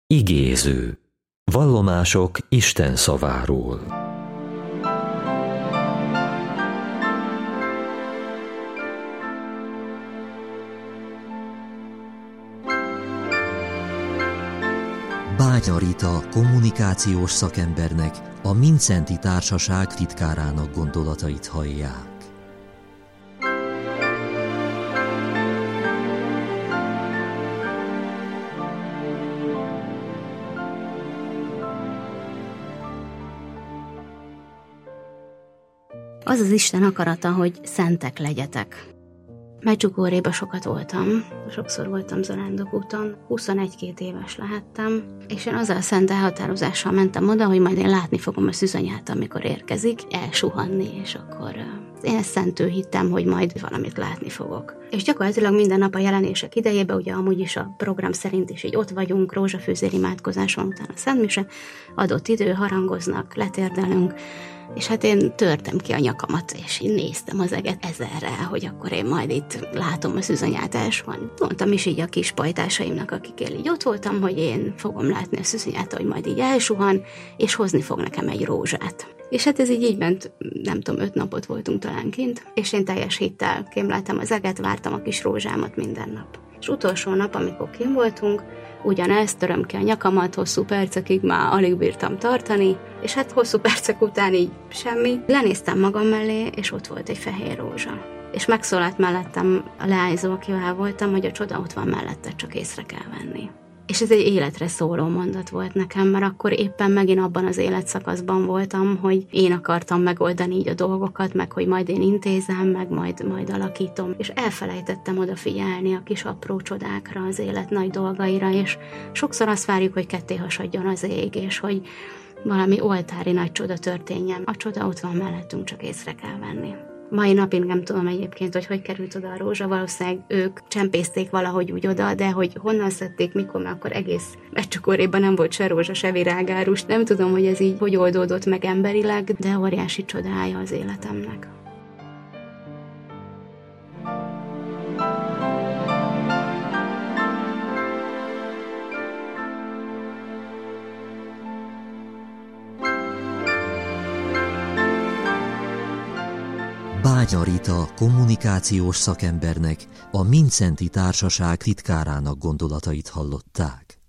Igéző. Vallomások Isten szaváról. Bánya Rita kommunikációs szakembernek, a Mindszenty Társaság titkárának gondolatait hallják. Az az Isten akarata, hogy szentek legyetek. Medjugorjéban sokat voltam, sokszor voltam Zarándokúton, 21-22 éves lehettem, és én azzal a szent elhatározással mentem oda, hogy majd én látni fogom a szűzanyát, amikor érkezik, elsuhanni, és akkor én ezt szentül hittem, hogy majd valamit látni fogok. És gyakorlatilag minden nap a jelenések idejében, ugye amúgy is a program szerint is így ott vagyunk, rózsafűzér imádkozás van, utána a szentmise, adott idő, harangoznak, letérdelünk, és hát én törtem ki a nyakamat, és én néztem az eget ezerrel, hogy akkor én majd itt látom a szűzanyát elsuhanni. Mondtam is így a kis pajtásaimnak, akikkel így ott voltam, hogy én fogom látni a szűzanyát, hogy majd így elsuhan, és hozni fog nekem egy rózsát. És hát ez így ment, nem tudom, 5 napot voltunk talán kint, és én teljes hittel kémleltem az eget, vártam a kis rózsámat minden nap. És utolsó nap, amikor kint voltunk, ugyanezt, töröm ki a nyakamat, hosszú percekig már alig bírtam tartani, és hát hosszú percek után így semmi. Lenéztem magam mellé, és ott volt egy fehér rózsa. És megszólalt mellettem a leányzó, akivel voltam, hogy a csoda ott van mellette, csak észre kell venni. És ez egy életre szóló mondat volt nekem, mert akkor éppen megint abban az életszakaszban voltam, hogy én akartam megoldani így a dolgokat, meg hogy majd én intézem, meg majd alakítom. És elfelejtettem odafigyelni a kis apró csodákra, az élet nagy dolgaira, és sokszor azt várjuk, hogy ketté hasadjon az ég, és hogy valami oltári nagy csoda történjen. A csoda ott van mellettünk, csak észre kell venni. Mai napig nem tudom egyébként, hogy került oda a rózsa, valószínűleg ők csempészték valahogy úgy oda, de hogy honnan szedték, mikor, mert akkor egész Medjugorjéban nem volt se rózsa, se virágárus. Nem tudom, hogy ez így hogy oldódott meg emberileg, de óriási csodája az életemnek. Bánya Rita kommunikációs szakembernek, a Mindszenty Társaság titkárának gondolatait hallották.